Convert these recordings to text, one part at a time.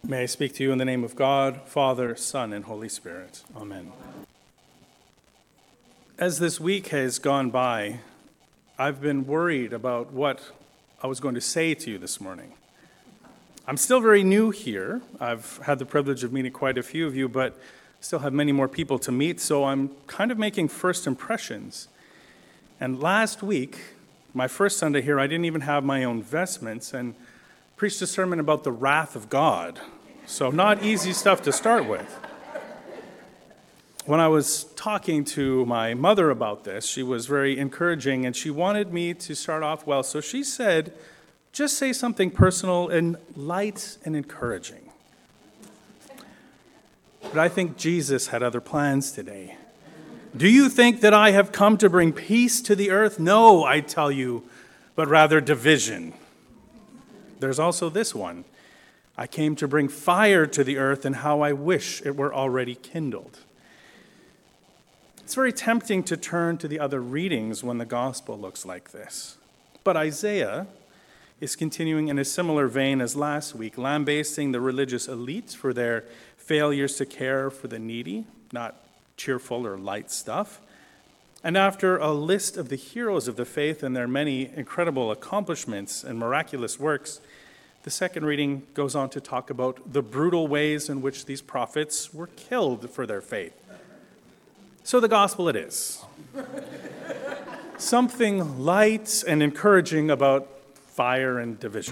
May I speak to you in the name of God, Father, Son, and Holy Spirit. Amen. As this week has gone by, I've been worried about what I was going to say to you this morning. I'm still very new here. I've had the privilege of meeting quite a few of you, but still have many more people to meet, so I'm kind of making first impressions. And last week, my first Sunday here, I didn't even have my own vestments and preached a sermon about the wrath of God. So not easy stuff to start with. When I was talking to my mother about this, she was very encouraging and she wanted me to start off well. So she said, just say something personal and light and encouraging. But I think Jesus had other plans today. Do you think that I have come to bring peace to the earth? No, I tell you, but rather division. There's also this one. I came to bring fire to the earth, and how I wish it were already kindled. It's very tempting to turn to the other readings when the gospel looks like this. But Isaiah is continuing in a similar vein as last week, lambasting the religious elite for their failures to care for the needy, not cheerful or light stuff. And after a list of the heroes of the faith and their many incredible accomplishments and miraculous works, the second reading goes on to talk about the brutal ways in which these prophets were killed for their faith. So the gospel it is. Something light and encouraging about fire and division.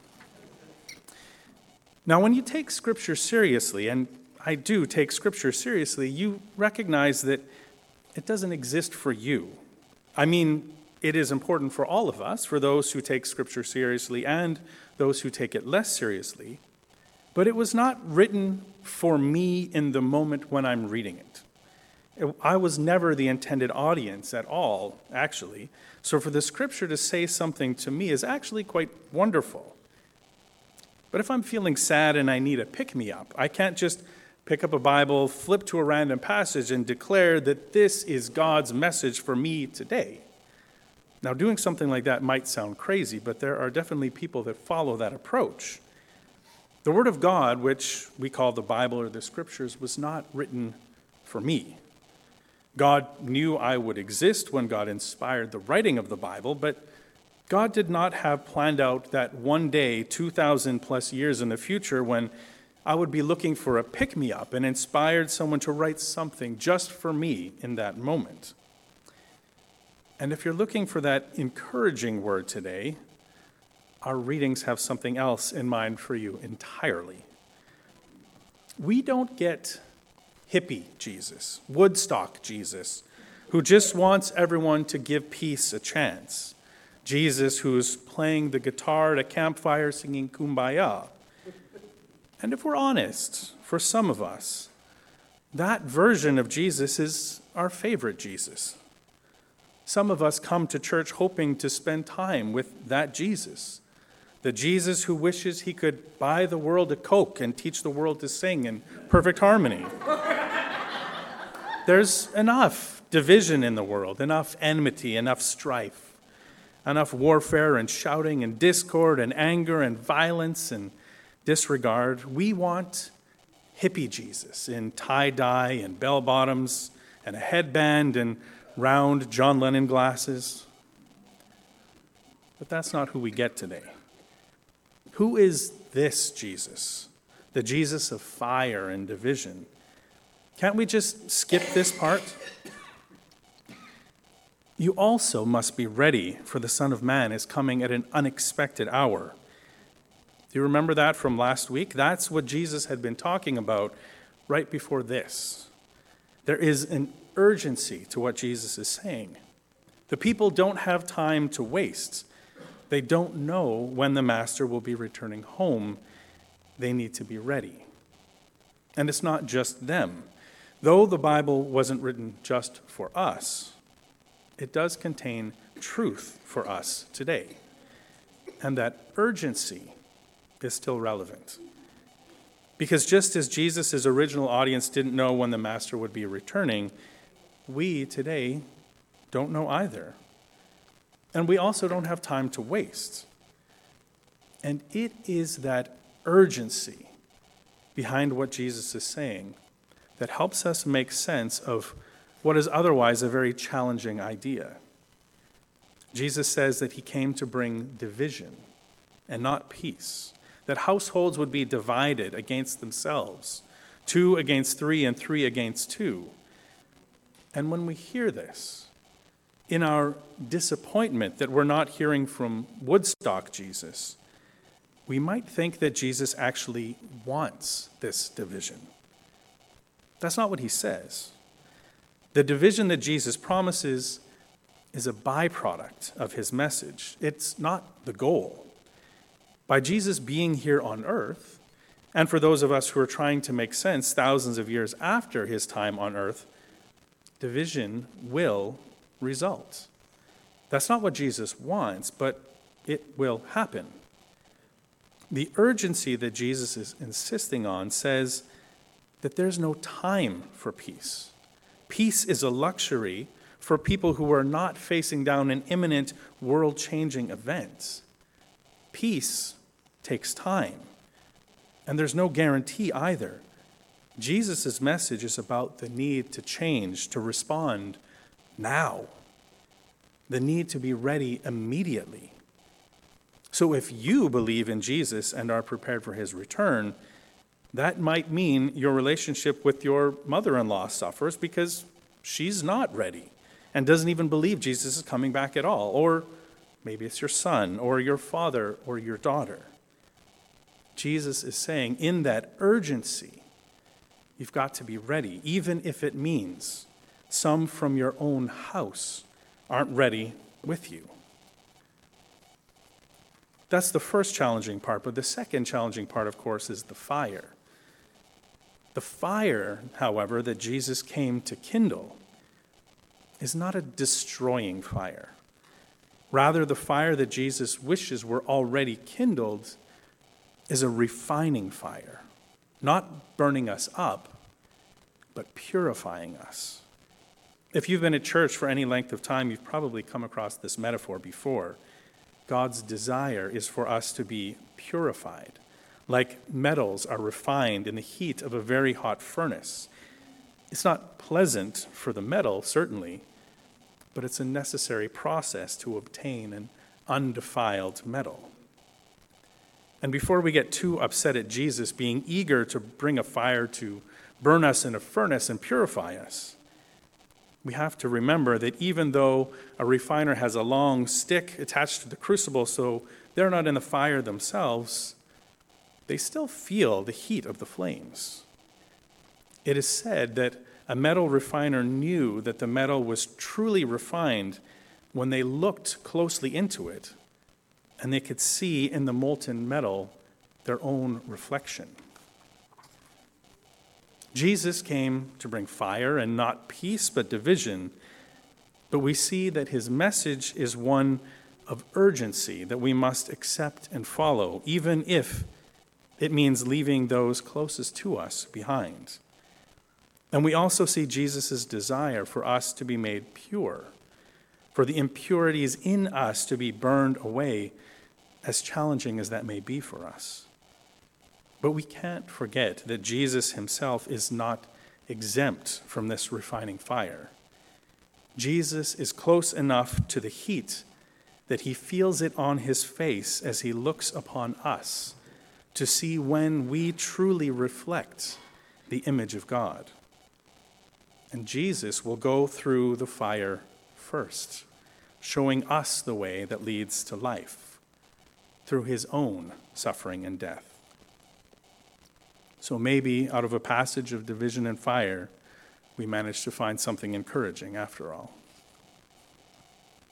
Now, when you take Scripture seriously, and I do take Scripture seriously, you recognize that it doesn't exist for you. I mean, it is important for all of us, for those who take Scripture seriously and those who take it less seriously, but it was not written for me in the moment when I'm reading it. I was never the intended audience at all, actually. So for the Scripture to say something to me is actually quite wonderful. But if I'm feeling sad and I need a pick-me-up, I can't just pick up a Bible, flip to a random passage, and declare that this is God's message for me today. Now, doing something like that might sound crazy, but there are definitely people that follow that approach. The Word of God, which we call the Bible or the Scriptures, was not written for me. God knew I would exist when God inspired the writing of the Bible, but God did not have planned out that one day, 2,000 plus years in the future, when I would be looking for a pick-me-up and inspired someone to write something just for me in that moment. And if you're looking for that encouraging word today, our readings have something else in mind for you entirely. We don't get hippie Jesus, Woodstock Jesus, who just wants everyone to give peace a chance. Jesus who's playing the guitar at a campfire singing Kumbaya. And if we're honest, for some of us, that version of Jesus is our favorite Jesus. Some of us come to church hoping to spend time with that Jesus, the Jesus who wishes he could buy the world a Coke and teach the world to sing in perfect harmony. There's enough division in the world, enough enmity, enough strife, enough warfare and shouting and discord and anger and violence and disregard. We want hippie Jesus in tie-dye and bell-bottoms and a headband and round John Lennon glasses. But that's not who we get today. Who is this Jesus? The Jesus of fire and division. Can't we just skip this part? You also must be ready, for the Son of Man is coming at an unexpected hour. Do you remember that from last week? That's what Jesus had been talking about right before this. There is an urgency to what Jesus is saying. The people don't have time to waste. They don't know when the Master will be returning home. They need to be ready. And it's not just them. Though the Bible wasn't written just for us, it does contain truth for us today. And that urgency is still relevant. Because just as Jesus' original audience didn't know when the Master would be returning, we today don't know either. And we also don't have time to waste. And it is that urgency behind what Jesus is saying that helps us make sense of what is otherwise a very challenging idea. Jesus says that he came to bring division and not peace, that households would be divided against themselves, 2 against 3 and 3 against 2. And when we hear this, in our disappointment that we're not hearing from Woodstock Jesus, we might think that Jesus actually wants this division. That's not what he says. The division that Jesus promises is a byproduct of his message. It's not the goal. By Jesus being here on earth, and for those of us who are trying to make sense thousands of years after his time on earth, division will result. That's not what Jesus wants, but it will happen. The urgency that Jesus is insisting on says that there's no time for peace. Peace is a luxury for people who are not facing down an imminent world-changing event. Peace takes time, and there's no guarantee either. Jesus' message is about the need to change, to respond now, the need to be ready immediately. So if you believe in Jesus and are prepared for his return, that might mean your relationship with your mother-in-law suffers because she's not ready and doesn't even believe Jesus is coming back at all. Or maybe it's your son or your father or your daughter. Jesus is saying in that urgency, you've got to be ready, even if it means some from your own house aren't ready with you. That's the first challenging part, but the second challenging part, of course, is the fire. The fire, however, that Jesus came to kindle is not a destroying fire. Rather, the fire that Jesus wishes were already kindled is a refining fire, not burning us up, but purifying us. If you've been at church for any length of time, you've probably come across this metaphor before. God's desire is for us to be purified, like metals are refined in the heat of a very hot furnace. It's not pleasant for the metal, certainly, but it's a necessary process to obtain an undefiled metal. And before we get too upset at Jesus being eager to bring a fire to burn us in a furnace and purify us, we have to remember that even though a refiner has a long stick attached to the crucible so they're not in the fire themselves, they still feel the heat of the flames. It is said that a metal refiner knew that the metal was truly refined when they looked closely into it and they could see in the molten metal their own reflection. Jesus came to bring fire and not peace, but division. But we see that his message is one of urgency that we must accept and follow, even if it means leaving those closest to us behind. And we also see Jesus' desire for us to be made pure, for the impurities in us to be burned away, as challenging as that may be for us. But we can't forget that Jesus himself is not exempt from this refining fire. Jesus is close enough to the heat that he feels it on his face as he looks upon us to see when we truly reflect the image of God. And Jesus will go through the fire first, showing us the way that leads to life through his own suffering and death. So maybe out of a passage of division and fire, we manage to find something encouraging after all.